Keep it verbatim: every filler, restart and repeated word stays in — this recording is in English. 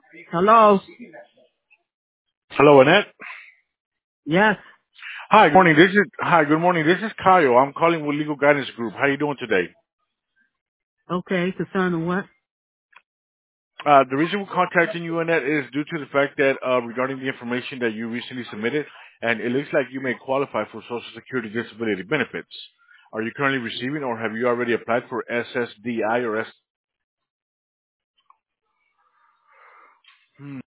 Hello? Hello, Annette. Yes. Hi, good morning. This is hi. Good morning. This is Kyle. I'm calling with Legal Guidance Group. How you doing today? Okay, concerning what? Uh, the reason we're contacting you, Annette, is due to the fact that uh, regarding the information that you recently submitted, and it looks like you may qualify for Social Security disability benefits. Are you currently receiving, or have you already applied for S S D I or S? Hmm.